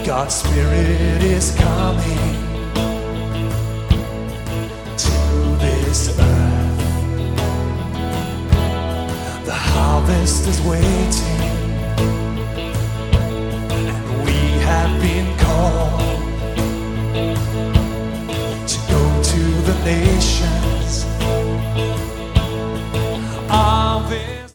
God's Spirit is coming to this earth. The harvest is waiting, and we have been called to go to the nations